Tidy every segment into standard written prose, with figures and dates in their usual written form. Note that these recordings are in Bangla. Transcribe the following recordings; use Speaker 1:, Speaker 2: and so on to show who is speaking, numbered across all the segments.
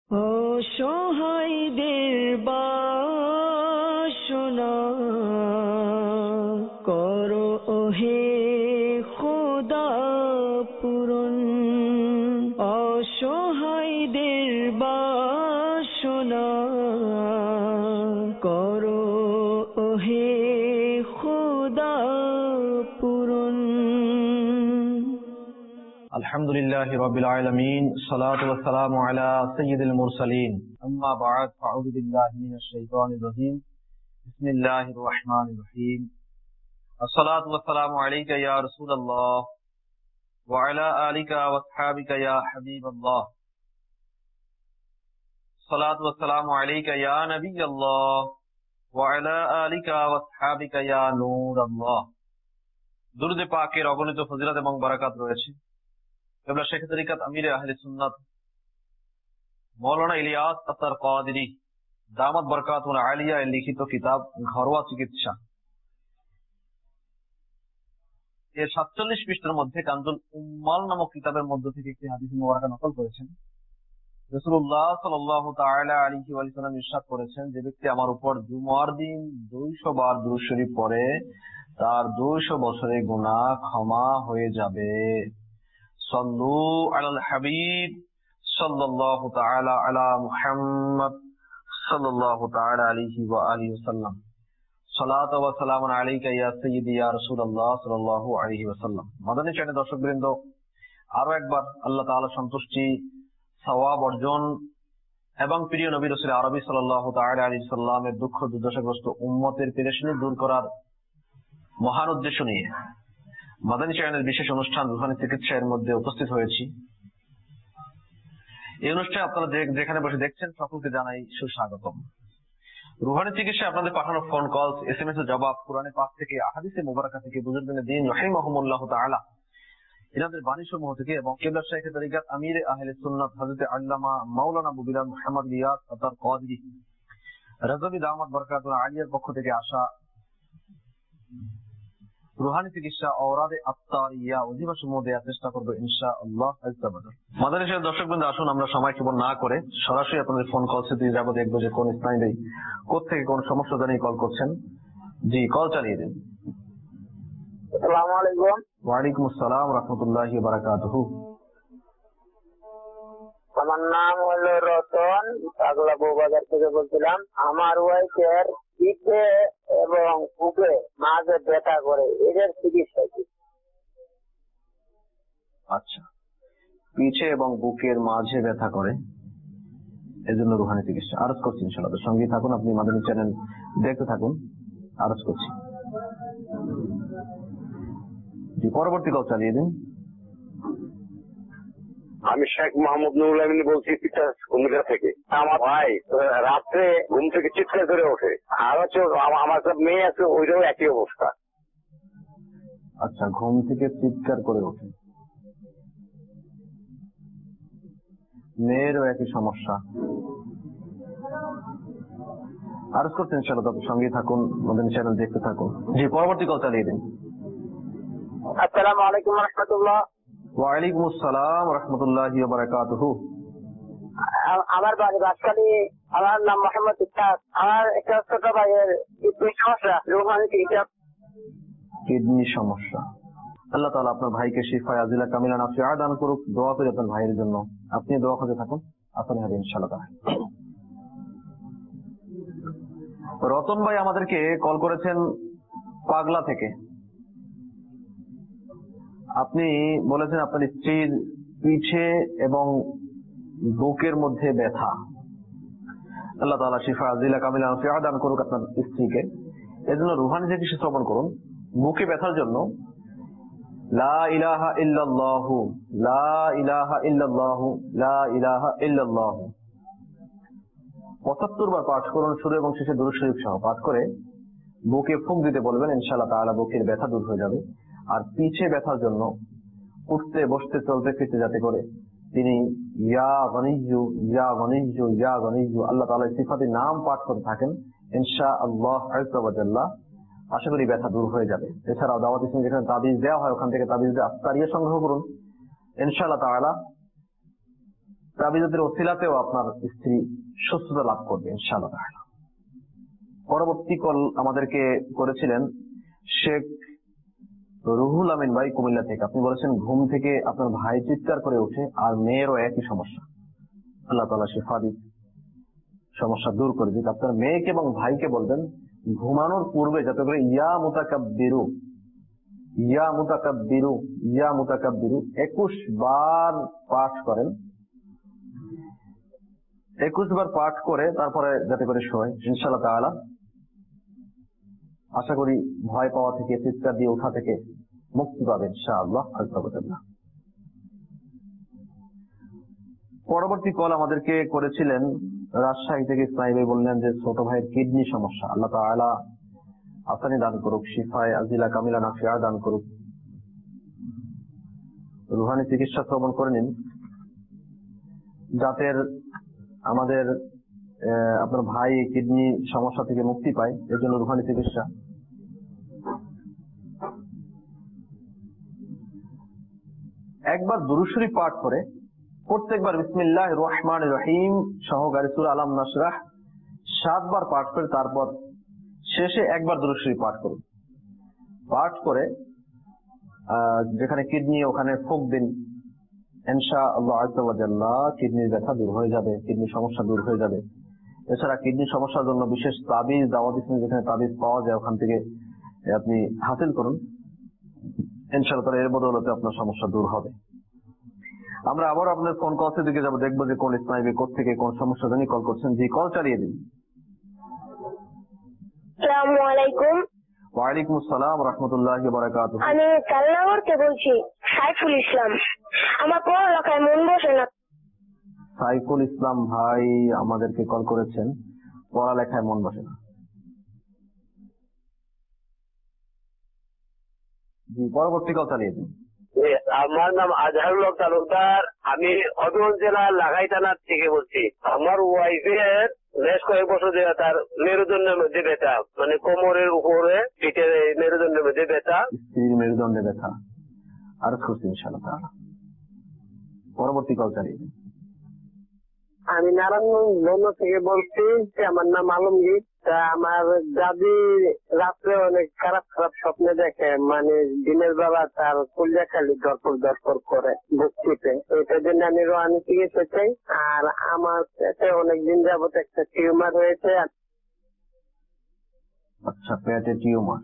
Speaker 1: অসহায়দের বাসনা করো ওহে খোদা পূরণ। অসহায়দের বাসনা করো ওহে খোদা পূরণ।
Speaker 2: আলহামদুলিল্লাহি রাব্বিল আলামিন, সালাতু ওয়াসসালামু আলা সাইয়্যিদিল মুরসালিন, আম্মা বা'দ, আউযু বিল্লাহি মিনাশ শাইতানির রাজীম। বিসমিল্লাহির রাহমানির রহিম। আসসালাতু ওয়াসসালামু আলাইকা ইয়া রাসূলুল্লাহ ওয়া আলা আলিকা ওয়া আসহাবিকা ইয়া হাবিবাল্লাহ। সালাতু ওয়াসসালামু আলাইকা ইয়া নাবিয়াল্লাহ ওয়া আলা আলিকা ওয়া আসহাবিকা ইয়া নূরাল্লাহ। দুরূদ পাকের অগণিত ফজিলত এবং বারাকাত রয়েছে কেবলা শেখ তরিকাত আমিরে আহলে সুন্নাত মৌলানা ইলিয়াস আতার কাদেরী দামাত বরকাতুল আলিয়া এর লিখিত কিতাব ঘরোয়া চিকিৎসা এর 47 পৃষ্ঠার মধ্যে কানজুল উম্মাল নামক কিতাবের মধ্য থেকে একটি হাদিস মুবারাকা নকল করেছেন। রাসূলুল্লাহ সাল্লাল্লাহু তাআলা আলাইহি ওয়া সাল্লাম ইরশাদ করেছেন, যে ব্যক্তি আমার উপর জুমার দিন 200 বার দুরূদ শরীফ পড়ে তার 200 বছরের গুনাহ ক্ষমা হয়ে যাবে। সাল্লু আলাল হাবিব সাল্লাল্লাহু তাআলা আলা মুহাম্মদ সাল্লাল্লাহু তাআলা আলাইহি ওয়া আলিহি ওয়াসাল্লাম। সালাতু ওয়া সালামুন আলাইকা ইয়া সাইয়্যিদি ইয়া রাসূলুল্লাহ সাল্লাল্লাহু আলাইহি ওয়াসাল্লাম। মাদানী চ্যানেল দর্শকবৃন্দ, আরো একবার আল্লাহ তাআলার সন্তুষ্টি, সওয়াব অর্জন এবং প্রিয় নবী রাসূল আরবি সাল্লাল্লাহু তাআলা আলাইহি ওয়াসাল্লামের দুঃখ দুর্দশাগ্রস্ত উম্মতের পেরেশানি দূর করার মহান উদ্দেশ্য নিয়ে মাদানী চ্যানেলের বিশেষ অনুষ্ঠান রুহানি চিকিৎসা এর মধ্যে উপস্থিত হয়েছি। এই অনুষ্ঠানে আপনারা যেখানে বসে দেখছেন সকলকে জানাই সুস্বাগতম। রুহানি চিকিৎসা আপনাদের পাঠানো ফোন কল, এসএমএস এর জবাব, কোরআনের পাক থেকে, আহাদিসে মুবারাকা থেকে, বুজুর্গানে দ্বীন রাহিমাহুমুল্লাহ তাআলা এনাদের বাণী সমূহ থেকে এবং কিবলা শাইখ তরিকাত আমিরে আহলে সুন্নাত হযরত আল্লামা মাওলানা আবু বিলাল মুহাম্মদ ইলিয়াস আতার কাদেরী রাযবি দামাত বরকাতুল আলিয়ার পক্ষ থেকে আসা রুহানি চিকিৎসা ঔরাদে আত্তারিয়া অধিবাসমূহ দেওয়ার চেষ্টা করবো ইনশাআল্লাহ। মাদানী চ্যানেল দর্শকবৃন্দ, আসুন আমরা সময় কেবল না করে সরাসরি আপনাদের ফোন কল দিয়ে যাবো, দেখবো যে কোন ইসলামী কোথেকে কোন সমস্যা জানিয়ে কল করছেন। জি, কল চালিয়ে দিন।
Speaker 3: আসসালামু আলাইকুম।
Speaker 2: ওয়ালাইকুম আসসালাম ওয়া রাহমাতুল্লাহি ওয়া বারাকাতুহু।
Speaker 3: আমার নাম হলো রতন, পাগলা বউবাজার থেকে বলছিলাম। আমার ওয়াইফের পিঠে এবং বুকে মাঝে ব্যথা করে, এদের চিকিৎসা কি?
Speaker 2: আচ্ছা, পিঠে এবং বুকের মাঝে ব্যথা করে, এজন্য রুহানি চিকিৎসা আরজ করছি ইনশাআল্লাহ। সঙ্গে থাকুন, আপনি মাদানী চ্যানেল দেখতে থাকুন, আরজ করছি। জি, পরবর্তী কল চালিয়ে দিন।
Speaker 4: আমি শেখ মোহাম্মদ নুরুল আমিন বলছি কুমিল্লা থেকে। আমার ভাই রাত্রে ঘুম থেকে চিৎকার করে ওঠে, আর হচ্ছে আমার সব মেয়ে আছে, ওইটাও একই অবস্থা।
Speaker 2: আচ্ছা, ঘুম থেকে চিৎকার করে ওঠে, মেয়েরও একই সমস্যা, আরজ করতে ইনশাআল্লাহ। তবে সঙ্গে থাকুন, মাদানী চ্যানেল দেখতে থাকুন। জি, পরবর্তী কল চালিয়ে দিন।
Speaker 3: আসসালামু আলাইকুম ওয়া রাহমাতুল্লাহ।
Speaker 2: ওয়ালাইকুম আসসালাম ওয়া রাহমাতুল্লাহি ওয়া বারাকাতুহু।
Speaker 3: আমার বাড়ি বাসখালী, আমার নাম মোহাম্মদ ইসহাক। আমার একটা ছোট ভাইয়ের কিডনি সমস্যা, রুহানি চিকিৎসা।
Speaker 2: কিডনি সমস্যা, আল্লাহ তাআলা আপনার ভাইকে শিফায়ে আজিলা কামিলা নাফিআ দান করুক। দোয়া করি আপনার ভাইয়ের জন্য, আপনি দোয়া করতে থাকুন, আপনি হবে ইনশাআল্লাহ। রতন ভাই আমাদেরকে কল করেছেন পাগলা থেকে। আপনি বলেছেন আপনার স্ত্রীর পিঠে এবং বুকের মধ্যে ব্যথা। আল্লাহ তাআলা শিফা আজিলা কামিলা নাফিআ দান করুক আপনার স্ত্রীকে। এজন্য রুহানি চিকিৎসা শ্রবণ করুন। বুকে ব্যথার জন্য লা ইলাহা ইল্লাল্লাহু লা ইলাহা ইল্লাল্লাহু লা ইলাহা ইল্লাল্লাহু 75 বার পাঠ করুন, শুরু এবং শেষে দুরূদ শরীফ সহ পাঠ করে বুকে ফুঁক দিতে বলবেন, ইনশাআল্লাহ তাআলা বুকের ব্যথা দূর হয়ে যাবে। আর পিঠে ব্যথার জন্য উঠতে বসতে চলতে ফিরতে যাতে করে তিনি ইয়া গনিয়্যু ইয়া গনিয়্যু ইয়া গনিয়্যু আল্লাহ তাআলার সিফাতের নাম পাঠ করতে থাকেন, ইনশাআল্লাহ আযজা ওয়া জাল্লা আশা করি ব্যথা দূর হয়ে যাবে। এছাড়াও দাওয়াত ইসলামে যেখানে তাবিজ দেওয়া হয়, ওখান থেকে তাবিজ দিয়ে আফতারিয়া সংগ্রহ করুন, ইনশাআল্লাহ তাআলা তাবিজের ওসিলাতেও আপনার স্ত্রী সুস্থতা লাভ করবে ইনশাআল্লাহ তাআলা। পরবর্তী কল আমাদেরকে করেছিলেন শেখ রুহুল আমিন ভাই কুমিল্লা থেকে। আপনি বলেছেন ঘুম থেকে আপনার ভাই চিৎকার করে ওঠে আর মেয়েরও একই সমস্যা, আল্লাহ তাআলা শিফা দিক, সমস্যা দূর করে দিক। আপনার মেয়েকে এবং ভাইকে বলবেন ঘুমানোর পূর্বে যাতে করে ইয়া মুতাকাব্বিরু ইয়া মুতাকাব্বিরু ইয়া মুতাকাব্বিরু 21 বার পাঠ করেন। 21 বার পাঠ করে তারপরে যাতে করে শোয় ইনশাআল্লাহ তাআলা। আশা করি ভয় পাওয়া থেকে, চিৎকার দিয়ে ওঠা থেকে মুক্তি পাবে ইনশাআল্লাহ। পরবর্তী কল আমাদেরকে করেছিলেন রাজশাহী থেকে ইসমাইল ভাই। বললেন যে ছোট ভাইয়ের কিডনি সমস্যা, আল্লাহ তাআলা আসানি দান করুক, শিফায়ে আজিলা কামিলা নাফিয়া দান করুক। রুহানি চিকিৎসা শ্রবণ করে নিন যাতে আমাদের আপনার ভাই কিডনি সমস্যা থেকে মুক্তি পায়, এর জন্য রুহানি চিকিৎসা। একবার দুরূদ শরীফ পাঠ করে প্রত্যেকবার বিসমিল্লাহির রহমানির রহিম সহকারে সূরা আলাম নাশরাহ 7 বার পাঠ করে তারপর শেষে একবার দুরূদ শরীফ পাঠ করুন। পাঠ করে যেখানে কিডনি ওখানে ফুঁক দিন, ইনশাআল্লাহ আযজা ওয়া জাল্লা কিডনির ব্যথা দূর হয়ে যাবে, কিডনি সমস্যা দূর হয়ে যাবে। এছাড়া কিডনি সমস্যার জন্য বিশেষ তাবিজ দাওয়াত ইসলামে যেখানে তাবিজ পাওয়া যায় ওখান থেকে আপনি হাসিল করুন, ইনশাআল্লাহ এর বদৌলতে আপনার সমস্যা দূর হবে। আমরা আবার আপনার ফোন কলের দিকে যাবো, দেখবো যে কোন ইসমাইল কোথা থেকে কোন সমস্যা জানি কল করছেন। জি, কল চালিয়ে দিন।
Speaker 5: আসসালামু আলাইকুম।
Speaker 2: ওয়ালাইকুম আসসালাম ওয়া রাহমাতুল্লাহি ওয়া বারাকাতুহু।
Speaker 5: আমি কালনাগর থেকে বলছি, সাইফুল ইসলাম। আমার পড়ালেখায় মন বসে না।
Speaker 2: সাইফুল ইসলাম ভাই আমাদেরকে কল করেছেন, পড়ালেখায় মন বসে না। জি, পরবর্তী কল চালিয়ে দিন।
Speaker 4: আমার নাম আজহারুল হক তালুকদার, আমি অদন জেলার লাগাই থানার থেকে বলছি। আমার ওয়াইফের বেশ কয়েক বছর ধরে তার মেরুদণ্ডের মধ্যে ব্যথা, মানে কোমরের উপরে পিঠের মেরুদণ্ডের মধ্যে ব্যথা।
Speaker 2: স্ত্রীর মেরুদণ্ডে ব্যথা আর খুশি ইনশাআল্লাহ তাআলা। পরবর্তী কল চালিয়ে দিন।
Speaker 3: আমি নারায়ণগঞ্জ থেকে বলছি, আমার নাম আলমগীর। তা আমার দাদি রাত্রে অনেক খারাপ খারাপ স্বপ্নে দেখে, মানে দিনের বেলা তার কলিজা খালি দরপর করে বুক চিপে। এটার জন্য আমি রোহানি চিকিৎসা চাই। আর আমার পেটে অনেকদিন যাবত একটা টিউমার হয়েছে।
Speaker 2: আচ্ছা, পেটে টিউমার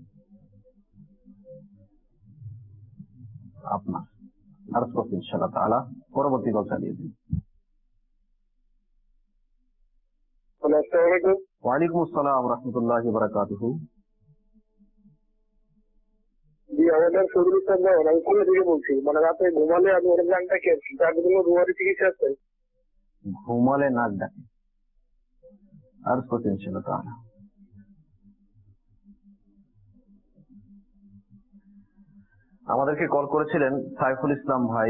Speaker 2: আপনার আর খুশি ইনশাআল্লাহ তাআলা। পরবর্তী কল চালিয়ে দিন। ওয়ালাইকুম আসসালাম ওয়া রাহমাতুল্লাহি ওয়া বারাকাতুহু।
Speaker 3: জি, আমাদের শরীর আমি কোথা থেকে বলছি, মানে রাতে ঘুমালে আমি অনেক নাকটা খেয়েছি, তার জন্য রুহানি চিকিৎসা আছে।
Speaker 2: ঘুমালে নাক ডাকে আর খুশি ইনশাআল্লাহ তাআলা। আমাদেরকে কল করেছিলেন সাইফুল ইসলাম ভাই,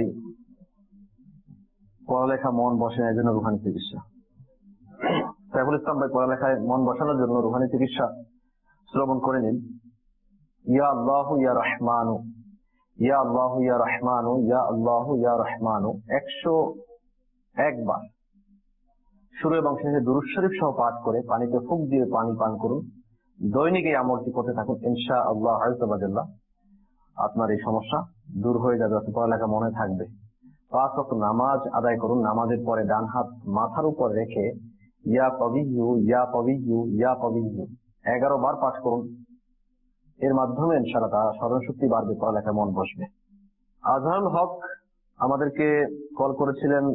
Speaker 2: পড়ালেখা মন বসে না, এই জন্য রুহানি চিকিৎসা। সাইফুল ইসলাম ভাই পড়ালেখায় মন বসানোর জন্য রুহানি চিকিৎসা শ্রবণ করে নিন। ইয়া আল্লাহু ইয়া রহমানু, ইয়া আল্লাহু ইয়া রহমানু, ইয়া আল্লাহু ইয়া রহমানু 101 বার শুরু এবং শেষে দুরূদ শরীফ সহ পাঠ করে পানিতে ফুঁক দিয়ে পানি পান করুন। দৈনিক এই আমলটি করতে থাকুন, ইনশাআল্লাহ আযজা ওয়া জাল্লা আপনার এই সমস্যা দূর হয়ে যাবে, আপনার পড়ালেখা মনে থাকবে। 5 ওয়াক্ত নামাজ আদায় করুন। নামাজের পরে ডান হাত মাথার উপর রেখে ইয়া কবিয়্যু ইয়া কবিয়্যু ইয়া কবিয়্যু 11 বার পাঠ করুন। এর মাধ্যমে ইনশাআল্লাহ তাআলা স্মরণ শক্তি বাড়বে, পড়ালেখা মন বসবে। আজহারুল হক আমাদেরকে কল করেছিলেন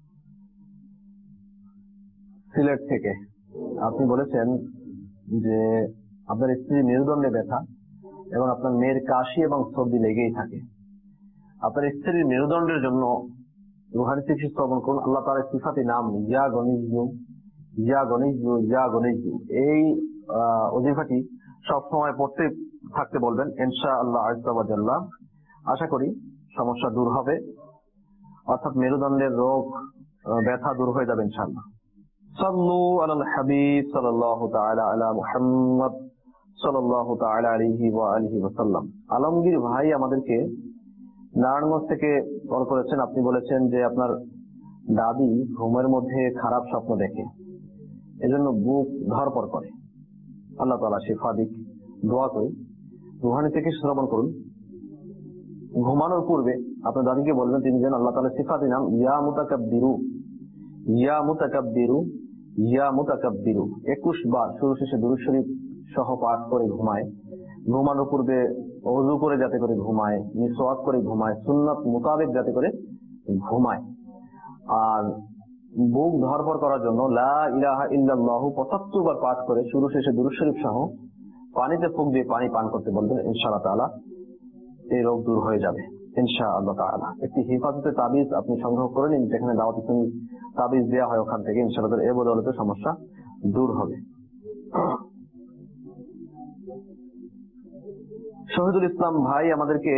Speaker 2: সিলেট থেকে। আপনি বলেছেন যে আপনার স্ত্রীর মেরুদণ্ডে ব্যথা এবং আপনার মেয়ের কাশি এবং সর্দি লেগেই থাকে। আপনার স্ত্রীর মেরুদণ্ডের জন্য রুহানি চিকিৎসা শ্রবণ করুন। আল্লাহ তাআলার সিফাতি নাম ইয়া গনিয়্যু ইয়া গনিয়্যু ইয়া গনিয়্যু, এই ওজিফাটি সবসময় পড়তে থাকতে বলবেন, ইনশাআল্লাহ আযজা ওয়া জাল্লা। আশা করি সমস্যা দূর হবে, অর্থাৎ মেরুদণ্ডের রোগ ব্যথা দূর হয়ে যাবে ইনশাআল্লাহ। সাল্লু আলাল হাবিব সাল্লাল্লাহু তাআলা আলা মুহাম্মদ সাল্লাল্লাহু তাআলা আলাইহি ওয়া আলিহি ওয়া সাল্লাম। আলমগীর ভাই আমাদেরকে নারায়ণগঞ্জ থেকে কল করেছেন। আপনি বলেছেন যে আপনার দাদি ঘুমের মধ্যে খারাপ স্বপ্ন দেখে, এজন্য বুক ধরপড় করে। আল্লাহ তাআলা শিফা দিক, দোয়া করি। রুহানি থেকে শ্রবণ করুন। ঘুমানোর পূর্বে আপনার দাদিকে বলবেন তিনি যেন আল্লাহ তাআলা সিফাতি নাম ইয়া মুতাকাব্বিরু, ইয়া মুতাকাব্বিরু, ইয়া মুতাকাব্বিরু 21 বার শুরু শেষে দুরূদ শরীফ সহ পাঠ করে ঘুমায়। ঘুমানোর পূর্বে ওযু করে যাতে করে ঘুমায়, মিসওয়াক করে ঘুমায়, সুন্নাত মোতাবেক যাতে করে ঘুমায়। আর বুক ধরপড় করার জন্য লা ইলাহা ইল্লাল্লাহু 75 বার পাঠ করে শুরু শেষে দুরূদ শরীফ সহ পানিতে ফুঁক দিয়ে পানি পান করতে বলবেন। ইনশাআল্লাহ তাআলা এই রোগ দূর হয়ে যাবে ইনশাআল্লাহ তাআলা। একটি হেফাজতে তাবিজ আপনি সংগ্রহ করে নিন, যেখানে দাওয়াত ইসলামী তাবিজ দেওয়া হয়, ওখান থেকে ইনশাআল্লাহ এর বদৌলতে সমস্যা দূর হবে। শহীদুল ইসলাম ভাই আমাদেরকে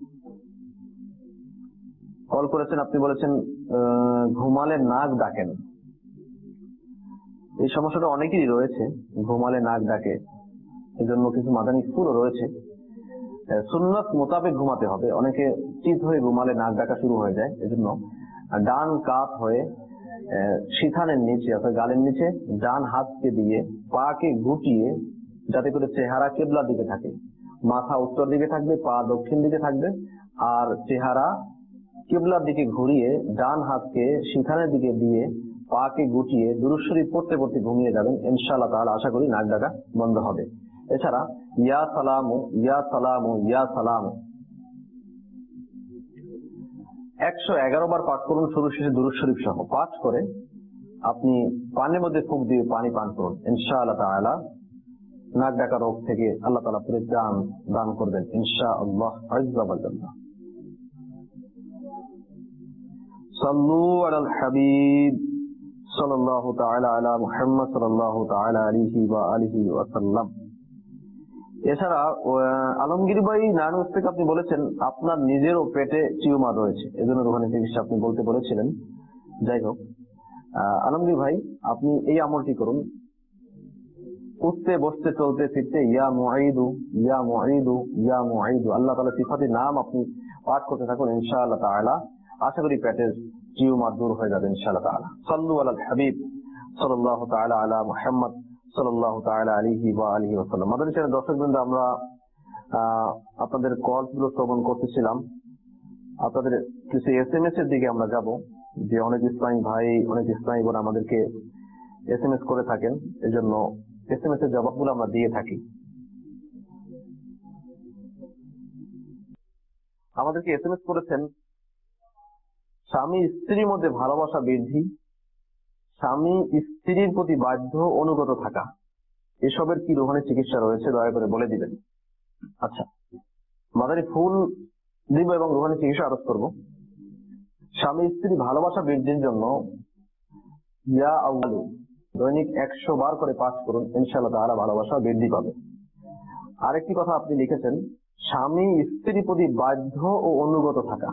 Speaker 2: কল করেছেন, আপনি বলেছেন ঘুমালে নাক ডাকেন। এই সমস্যাটা অনেকেরই রয়েছে, ঘুমালে নাক ডাকে। এজন্য কিছু মাদানী ফুলও রয়েছে। সুন্নাত মোতাবেক ঘুমাতে হবে। অনেকে চিত হয়ে ঘুমালে নাক ডাকা শুরু হয়ে যায়। এজন্য ডান কাত হয়ে শিখানের নিচে অর্থাৎ গালের নিচে ডান হাতকে দিয়ে পাকে গুটিয়ে যাতে করে চেহারা কিবলার দিকে থাকে, মাথা উত্তর দিকে থাকবে, পা দক্ষিণ দিকে থাকবে, আর চেহারা কিবলার দিকে ঘুরিয়ে ডান হাতকে শিখানের দিকে দিয়ে পাকে গুটিয়ে দুরূদ শরীফ পড়তে পড়তে ঘুমিয়ে যাবেন। ইনশাআল্লাহ তাআলা আশা করি নাক ডাকা বন্ধ হবে। এছাড়া ইয়া সালামু, ইয়া সালামু, ইয়া সালামু 111 বার পাঠ করুন শুরু শেষে দুরূদ শরীফ সহ। পাঠ করে আপনি পানির মধ্যে ফুঁক দিয়ে পানি পান করুন। ইনশাআল্লাহ তাআলা নাক ডাকা রোগ থেকে আল্লাহ তাআলা পরিত্রাণ দান করবেন ইনশাআল্লাহ। আযজা ওয়া জাল্লা। সাল্লু আলাল হাবিব সাল্লাল্লাহু তাআলা আলা মুহাম্মদ সাল্লাল্লাহু তাআলা আলাইহি ওয়া আলিহি ওয়া সাল্লাম। এছাড়া আলমগীর ভাই নারায়ণগঞ্জ থেকে আপনি বলেছেন আপনার নিজেরও পেটে টিউমার রয়েছে, এজন্য রুহানি চিকিৎসা আপনি বলতে বলেছিলেন। যাই হোক, আলমগীর ভাই আপনি এই আমলটি করুন। উঠতে বসতে চলতে ফিরতে ইয়া মুঈদু, ইয়া মুঈদু, ইয়া মুঈদু আল্লাহ তাআলা সিফাতি নাম আপনি পাঠ করতে থাকুন। ইনশাআল্লাহ তাআলা আশা করি পেটের টিউমার দূর হয়ে যাবে ইনশাআল্লাহ তাআলা। সাল্লু আলাল হাবিব সাল্লাল্লাহু তাআলা আলা মুহাম্মদ সাল্লাল্লাহু তাআলা আলাইহি ওয়া আলিহি ওয়া সাল্লাম। আমাদের চ্যানেল দর্শকবৃন্দ, আমরা আপনাদের কলগুলো শ্রবণ করতেছিলাম। আপনাদের কিছু এসএমএস এর দিকে আমরা যাব, যে অনেক ইসলামী ভাই, অনেক ইসলামী বোন আমাদেরকে এসএমএস করে থাকেন, এজন্য এসএমএস এর জবাবগুলো আমরা দিয়ে থাকি। আমাদেরকে এসএমএস করেছেন স্বামী স্ত্রীর মধ্যে ভালোবাসা বৃদ্ধি, স্বামী স্ত্রীর প্রতি বাধ্য অনুগত থাকা, এসবের কি রুহানি চিকিৎসা রয়েছে দয়া করে বলে দিবেন। আচ্ছা, মাদারি ফুল দিব এবং রুহানি চিকিৎসা আরোপ করব। স্বামী স্ত্রী ভালোবাসা বৃদ্ধির জন্য ইয়া আউয়ালু দৈনিক 100 বার করে পাঠ করুন, ইনশাআল্লাহ তাআলা ভালোবাসা বৃদ্ধি পাবে। আরেকটি কথা আপনি লিখেছেন স্বামী স্ত্রীর প্রতি বাধ্য ও অনুগত থাকা।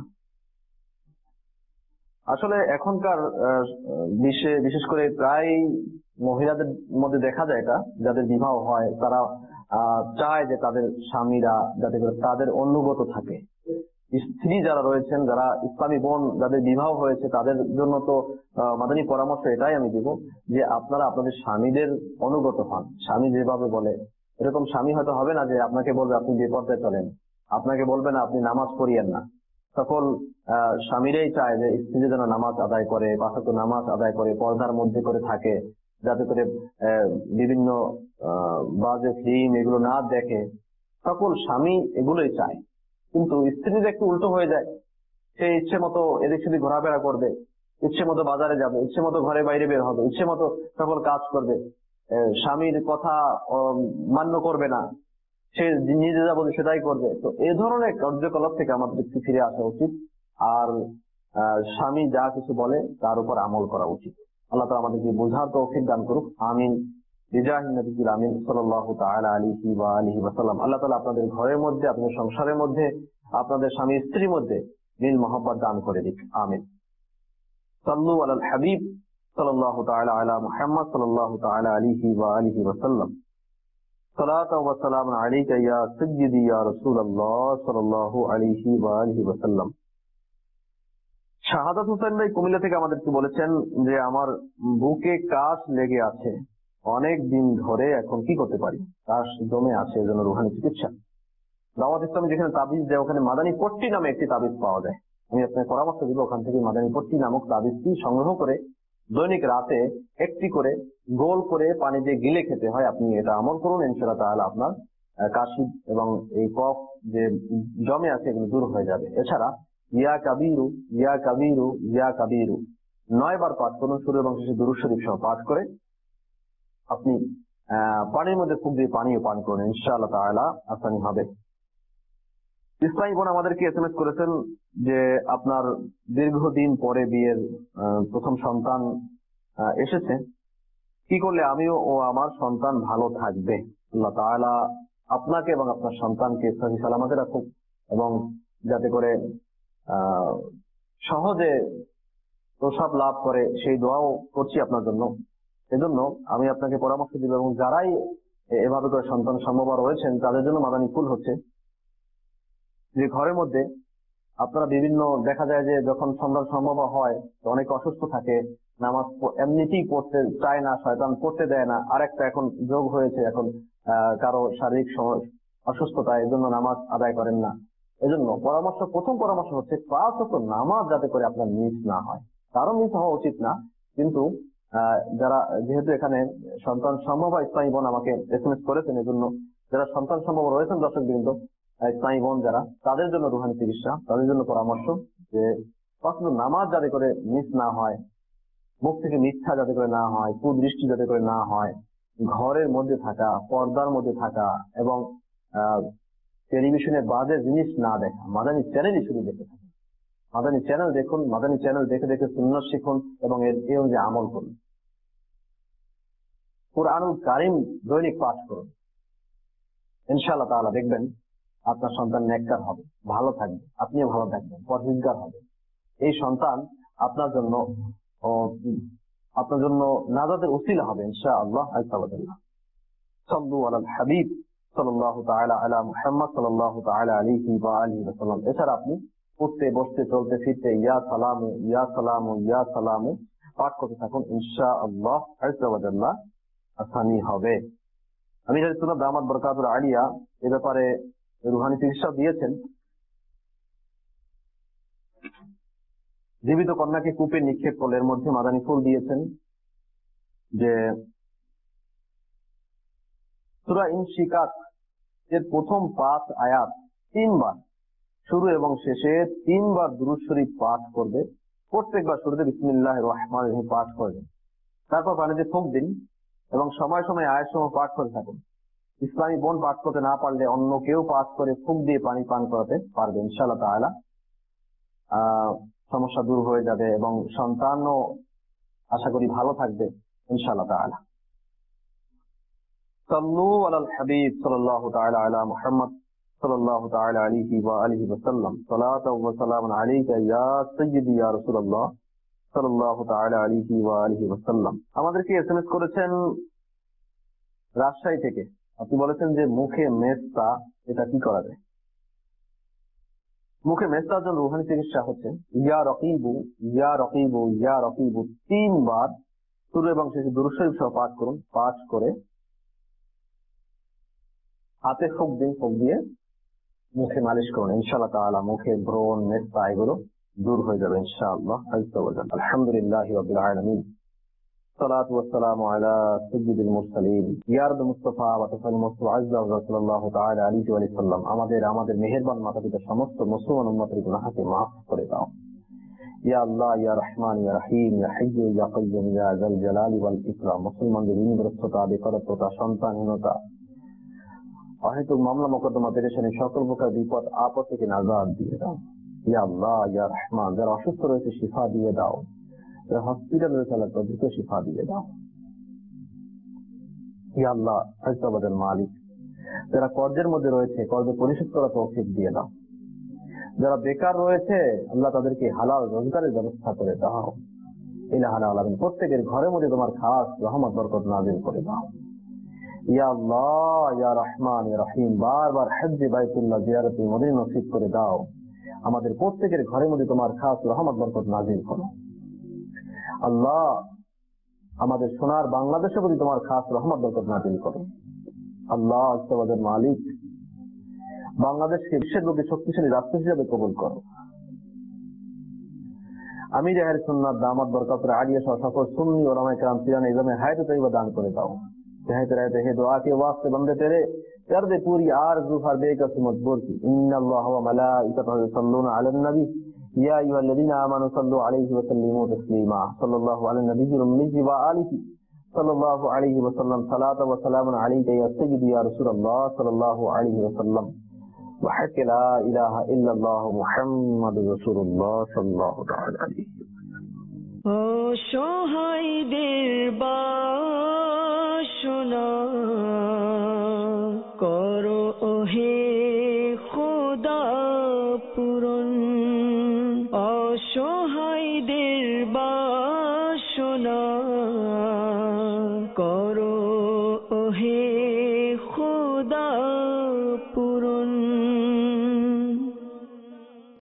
Speaker 2: আসলে এখনকার বিশ্বে বিশেষ করে প্রায় মহিলাদের মধ্যে দেখা যায় এটা, যাদের বিবাহ হয় তারা চায় যে তাদের স্বামীরা যাতে করে তাদের অনুগত থাকে। স্ত্রী যারা রয়েছেন, যারা ইসলামী বোন যাদের বিবাহ হয়েছে, তাদের জন্য তো মাদানী পরামর্শ এটাই আমি দিব যে আপনারা আপনাদের স্বামীদের অনুগত হন। স্বামী যেভাবে বলে এরকম স্বামী হয়তো হবে না যে আপনাকে বলবে আপনি বেপরদায় চলেন, আপনাকে বলবে না আপনি নামাজ পড়িয়েন না। সকল স্বামীরাই চায় যে স্ত্রী যেন নামাজ আদায় করে, পাঁচ ওয়াক্ত নামাজ আদায় করে, পর্দার মধ্যে করে থাকে, যাতে করে বিভিন্ন বাজে ফিল্ম এগুলো না দেখে। সকল স্বামী এগুলোই চায়, কিন্তু স্ত্রীর একটু উল্টো হয়ে যায়। সে ইচ্ছে মতো এদিক সেদিক ঘোরাফেরা করবে, ইচ্ছে মতো বাজারে যাবে, ইচ্ছে মতো ঘরে বাইরে বের হবে, ইচ্ছে মতো সকল কাজ করবে, স্বামীর কথা মান্য করবে না, সে নিজে যা বলবে সেটাই করবে। তো এই ধরনের কার্যকলাপ থেকে আমাদের একটু ফিরে আসা উচিত, আর স্বামী যা কিছু বলে তার উপর আমল করা উচিত। আল্লাহ তাআলা আমাদেরকে বোঝার তৌফিক দান করুক, আমিন। বিজাহিন নবীল আমিন সাল্লাল্লাহু তাআলা আলাইহি ওয়া আলিহি ওয়া সাল্লাম। আল্লাহ তাআলা আপনাদের ঘরের মধ্যে, আপনাদের সংসারের মধ্যে, আপনাদের স্বামী স্ত্রীর মধ্যে মিল মহব্বত দান করে দিক, আমিন। সাল্লু আলাল হাবিব সাল্লাল্লাহু তাআলা আলা মুহাম্মদ সাল্লাল্লাহু তাআলা আলাইহি ওয়া আলিহি ওয়া সাল্লাম। সালাতু ওয়া সালামু আলাইকা ইয়া সাইয়্যিদি ইয়া রাসূলুল্লাহ সাল্লাল্লাহু আলাইহি ওয়া আলিহি ওয়া সাল্লাম। শাহাদাত হোসেন ভাই কুমিল্লা থেকে আমাদেরকে বলেছেন যে আমার বুকে কাশ লেগে আছে অনেক দিন ধরে, এখন কি করতে পারি? কাশ জমে আছে, এজন্য রুহানি চিকিৎসা। দাওয়াত ইসলামে যেখানে তাবিজ দেয় ওখানে মাদানী পট্টি নামে একটি তাবিজ পাওয়া যায়। আমি আপনাকে পরামর্শ দিব ওখান থেকে মাদানী পট্টি নামক তাবিজটি সংগ্রহ করে দৈনিক রাতে একটি করে গোল করে পানি দিয়ে গিলে খেতে হয়। আপনি এটা আমল করুন, ইনশাআল্লাহ তাআলা আপনার কাশি এবং এই কফ যে জমে আছে এগুলো দূর হয়ে যাবে। এছাড়া ইয়া কাবিরু ইয়া কাবিরু ইয়া কাবিরু 9 বার পাঠ করুন, শুরু এবং শেষে দুরূদ শরীফ সহ পাঠ করে আপনি পানির মধ্যে ফুঁক দিয়ে পানিও পান করুন, ইনশাআল্লাহ তাআলা আসানি হবে। ইসলামী বোন আমাদেরকে এসএমএস করেছেন যে আপনার দীর্ঘদিন পরে বিয়ের প্রথম সন্তান এসেছে, কি করলে আমিও ও আমার সন্তান ভালো থাকবে? আল্লাহ তাআলা আপনাকে এবং আপনার সন্তানকে সহি সালামতে রাখুক এবং যাতে করে সহজে প্রসব লাভ করে সেই দোয়াও করছি আপনার জন্য। এজন্য আমি আপনাকে পরামর্শ দিব এবং যারাই এভাবে করে সন্তান সম্ভবা রয়েছেন তাদের জন্য মাদানী কুল হচ্ছে যে ঘরের মধ্যে আপনারা বিভিন্ন দেখা যায় যে যখন সন্তান সম্ভব হয় অনেক অসুস্থ থাকে, নামাজ এমনিতেই পড়তে চায় না, শয়তান পড়তে দেয় না, আরেকটা এখন যোগ হয়েছে এখন কারো শারীরিক অসুস্থতা, এই জন্য নামাজ আদায় করেন না। এজন্য প্রথম পরামর্শ হচ্ছে 5 ওয়াক্ত নামাজ যাতে করে আপনার মিস না হয়। কারো মিস হওয়া উচিত না, কিন্তু যারা যেহেতু এখানে সন্তান সম্ভব ইসলামী বোন আমাকে এসএমএস করেছেন, এজন্য যারা সন্তান সম্ভব রয়েছেন দর্শক বৃন্দ, ইসলামী বোন যারা, তাদের জন্য রুহানি চিকিৎসা, তাদের জন্য পরামর্শ যে নামাজ যাতে করে মিস না হয়, মুখ থেকে মিথ্যা যাতে করে না হয়, কুদৃষ্টি যাতে করে না হয়, ঘরের মধ্যে থাকা, পর্দার মধ্যে থাকা এবং টেলিভিশনে বাজে জিনিস না দেখা, মাদানী চ্যানেলই শুধু দেখে থাকুন। মাদানী চ্যানেল দেখুন, মাদানী চ্যানেল দেখে দেখে সুন্নাত শিখুন এবং এর অনুযায়ী আমল করুন। কুরআনুল কারীম দৈনিক পাঠ করুন, ইনশাআল্লাহ তাআলা দেখবেন আপনার সন্তান নেককার হবে, ভালো থাকবে, আপনিও ভালো থাকবেন, পরহেজগার হবে। এই সন্তান আপনার জন্য নাজাতের উসিলা হবে ইনশাআল্লাহ। সাল্লু আলাল হাবিব সাল্লাল্লাহু তাআলা আলা মুহাম্মদ সাল্লাল্লাহু তাআলা আলাইহি ওয়া আলিহি ওয়াসাল্লাম। এছাড়া আপনি উঠতে বসতে চলতে ফিরতে ইয়া সালামু ইয়া সালামু ইয়া সালামু পাঠ করতে থাকুন, ইনশাআল্লাহ আযজা ওয়া জাল্লা আসানি হবে। আমি সুন্নাত দামাত বরকাতুল আলিয়া এ ব্যাপারে রুহানি চিকিৎসা দিয়েছেন। জীবিত কন্যাকে কূপে নিক্ষেপ করলে এর মধ্যে মাদানী ফুল দিয়েছেন যে সূরা ইনশিকাক এর প্রথম 5 আয়াত 3 বার শুরু এবং শেষে 3 বার দুরূদ শরীফ পাঠ করবে। প্রত্যেকবার শুরুতে বিসমিল্লাহির রহমানির রহিম পাঠ করবেন, তারপর পানিতে ফুঁক দিন এবং সময় সময় আয়াতসমূহ পাঠ করে থাকুন। ইসলামী বোন পাঠ করতে না পারলে অন্য কেউ পাঠ করে ফুঁক দিয়ে পানি পান করাতে পারবে, ইনশাআল্লাহ তাআলা সমস্যা দূর হয়ে যাবে এবং সন্তানও আশা করি ভালো থাকবে ইনশাআল্লাহ তাআলা। সাল্লু আলাল হাবিব সাল্লাল্লাহু তাআলা আলা মুহাম্মদ সাল্লাল্লাহু তাআলা আলাইহি ওয়া আলিহি ওয়াসাল্লাম। সালাতু ওয়া সালামুন আলাইকা ইয়া সাইয়্যিদি ইয়া রাসূলুল্লাহ সাল্লাল্লাহু তাআলা আলাইহি ওয়া আলিহি ওয়াসাল্লাম। আমাদেরকে এসএমএস করেছেন রাজশাহী থেকে। আপনি বলেছেন যে মুখে মেস্তা, এটা কি করা যায়? মুখে মেস্তার জন্য রুহানি চিকিৎসা হচ্ছে ইয়া রকিবু ইয়া রকিবু ইয়া রকিবু 3 বার শুরু এবং শেষে দুরূদ শরীফ সহ পাঠ করুন। পাঠ করে হাতে ফুঁক দিন, ফুঁক দিয়ে মুখে মালিশ করুন, ইনশাআল্লাহ তাআলা মুখে ব্রণ মেস্তা এগুলো দূর হয়ে যাবে ইনশাআল্লাহ। আলহামদুলিল্লাহি রাব্বিল আলামিন, সালাতু ওয়াস সালামু আলা সাইয়্যিদিল মুরসালিন ইয়া রাব্বি মুস্তাফা ওয়া তাফাল মুস্তাফা আযজা ওয়া সাল্লাল্লাহু তাআলা আলাইহি ওয়া সাল্লাম। আমাদের মেহেরবান মাতা-পিতা সমস্ত মুসলমান উম্মতের গুনাহকে maaf করে দাও ইয়া আল্লাহ, ইয়া রহমান, ইয়া রহিম, ইয়া হাইয়্যু ইয়া কাইয়্যুম, ইয়া যাল জালালি ওয়াল ইকরাম। মুসলমানদের ঋণগ্রস্ততা, বেকারত্বতা, সন্তানহীনতা, অহেতুক মামলা মোকদ্দমা, পেরেশানি, সকল প্রকার বিপদ আপদ থেকে নাজাত দিয়ে দাও ইয়া আল্লাহ, ইয়া রহমান। যারা অসুস্থ রয়েছে শিফা দিয়ে দাও, যারা হসপিটালে রয়েছে আল্লাহ দ্রুত শিফা দিয়ে দাও ইয়া আল্লাহ আযজা ওয়া জাল মালিক। যারা কর্জের মধ্যে রয়েছে কর্জ পরিশোধ করার তৌফিক দিয়ে দাও। যারা বেকার রয়েছে আল্লাহ তাদেরকে হালাল রোজগারের ব্যবস্থা করে দাও ইলাহা আলামিন। প্রত্যেকের ঘরের মধ্যে তোমার খাস রহমত বরকত নাযিল করে দাও ইয়া আল্লাহ, ইয়া রহমান, ইয়া রহিম। বারবার হজ্জে বাইতুল্লাহ জিয়ারতে মদিনা নসিব করে দাও।
Speaker 6: আমাদের প্রত্যেকের ঘরের মধ্যে তোমার খাস রহমত বরকত নাযিল করো। আল্লাহ, আমাদের সোনার বাংলাদেশের প্রতি তোমার খাস রহমত বরকত নাযিল করো। আল্লাহ, তোমাদের মালিক, বাংলাদেশকে বিশ্বের বুকে শক্তিশালী রাষ্ট্র হিসেবে কবুল করো। আমির আহলে সুন্নাত দামাত বরকত আলিয়া সহ সকল সুন্নি উলামায়ে কেরাম পীরানে ইমামে হায়াত তৈয়বা দান করে দাও। कहते रहते हैं दुआ के वास्ते बंदे तेरे कर दे पूरी आरज़ू हर बेकस मजबूर की। इन्नल्लाह व मलाइकतहु युसल्लूना अलन नबी या अय्युहल्लज़ीना आमनू सल्लू अलैहि व सल्लिमू तस्लीमा सल्लल्लाहु अला नबिय्यिल उम्मी व आलिहि सल्लल्लाहु अलैहि व सल्लम सलातु व सलामुन अलैका या सय्यदी या रसूलल्लाह सल्लल्लाहु अलैहि व सल्लम व हक ला इलाहा इल्लल्लाह मुहम्मदुर रसूलुल्लाह सल्लल्लाहु अलैहि।
Speaker 1: অসহায়দের বাসনা করো হে খোদা পূরণ। অসহায়দের বাসনা করো হে